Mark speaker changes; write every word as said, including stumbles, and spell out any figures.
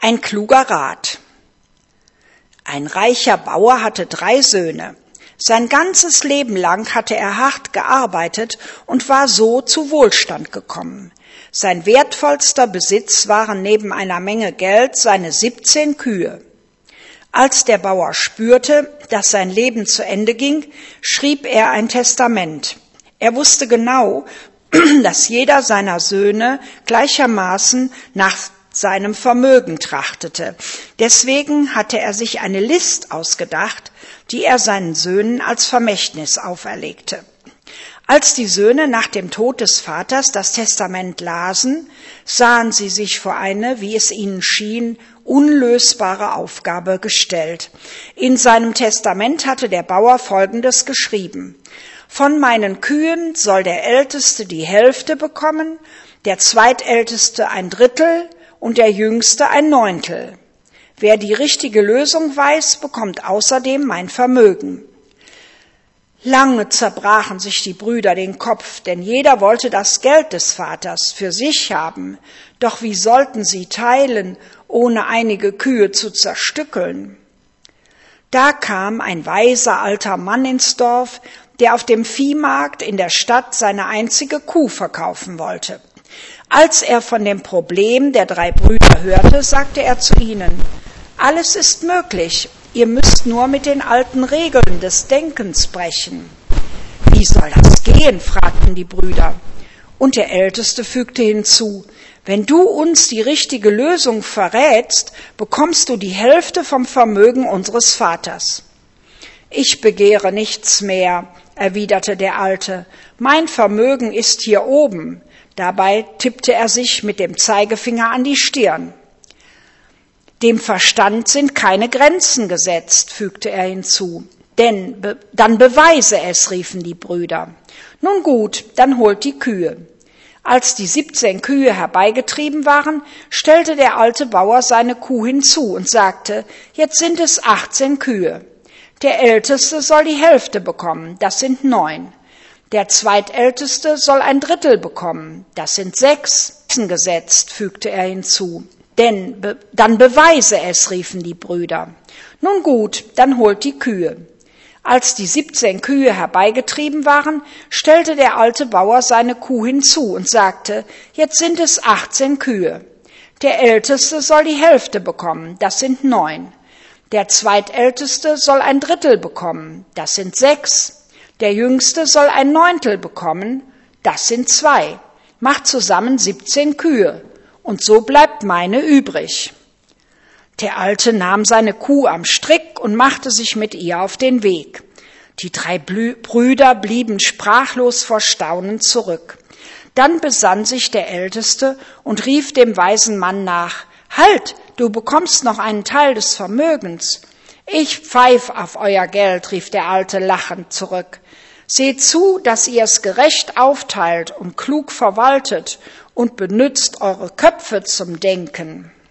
Speaker 1: Ein kluger Rat. Ein reicher Bauer hatte drei Söhne. Sein ganzes Leben lang hatte er hart gearbeitet und war so zu Wohlstand gekommen. Sein wertvollster Besitz waren neben einer Menge Geld seine siebzehn Kühe. Als der Bauer spürte, dass sein Leben zu Ende ging, schrieb er ein Testament. Er wusste genau, dass jeder seiner Söhne gleichermaßen nach seinem Vermögen trachtete. Deswegen hatte er sich eine List ausgedacht, die er seinen Söhnen als Vermächtnis auferlegte. Als die Söhne nach dem Tod des Vaters das Testament lasen, sahen sie sich vor eine, wie es ihnen schien, unlösbare Aufgabe gestellt. In seinem Testament hatte der Bauer Folgendes geschrieben: Von meinen Kühen soll der Älteste die Hälfte bekommen, der Zweitälteste ein Drittel und der Jüngste ein Neuntel. Wer die richtige Lösung weiß, bekommt außerdem mein Vermögen. Lange zerbrachen sich die Brüder den Kopf, denn jeder wollte das Geld des Vaters für sich haben. Doch wie sollten sie teilen, ohne einige Kühe zu zerstückeln? Da kam ein weiser alter Mann ins Dorf, der auf dem Viehmarkt in der Stadt seine einzige Kuh verkaufen wollte. Als er von dem Problem der drei Brüder hörte, sagte er zu ihnen: Alles ist möglich, ihr müsst nur mit den alten Regeln des Denkens brechen. Wie soll das gehen? Fragten die Brüder. Und der Älteste fügte hinzu: Wenn du uns die richtige Lösung verrätst, bekommst du die Hälfte vom Vermögen unseres Vaters. Ich begehre nichts mehr, erwiderte der Alte. Mein Vermögen ist hier oben. Dabei tippte er sich mit dem Zeigefinger an die Stirn. Dem Verstand sind keine Grenzen gesetzt, fügte er hinzu. Denn, be- dann beweise es, riefen die Brüder. Nun gut, dann holt die Kühe. Als die siebzehn Kühe herbeigetrieben waren, stellte der alte Bauer seine Kuh hinzu und sagte: Jetzt sind es achtzehn Kühe. Der Älteste soll die Hälfte bekommen, das sind neun. Der Zweitälteste soll ein Drittel bekommen, das sind sechs. Gesetzt, fügte er hinzu. Denn, be- dann beweise es, riefen die Brüder. Nun gut, dann holt die Kühe. Als die siebzehn Kühe herbeigetrieben waren, stellte der alte Bauer seine Kuh hinzu und sagte: Jetzt sind es achtzehn Kühe. Der Älteste soll die Hälfte bekommen, das sind neun. Der Zweitälteste soll ein Drittel bekommen, das sind sechs. Der Jüngste soll ein Neuntel bekommen, das sind zwei. Macht zusammen siebzehn Kühe. Und so bleibt meine übrig. Der Alte nahm seine Kuh am Strick und machte sich mit ihr auf den Weg. Die drei Blü- Brüder blieben sprachlos vor Staunen zurück. Dann besann sich der Älteste und rief dem weisen Mann nach: Halt, du bekommst noch einen Teil des Vermögens. Ich pfeif auf euer Geld, rief der Alte lachend zurück. Seht zu, dass ihr es gerecht aufteilt und klug verwaltet und benützt eure Köpfe zum Denken.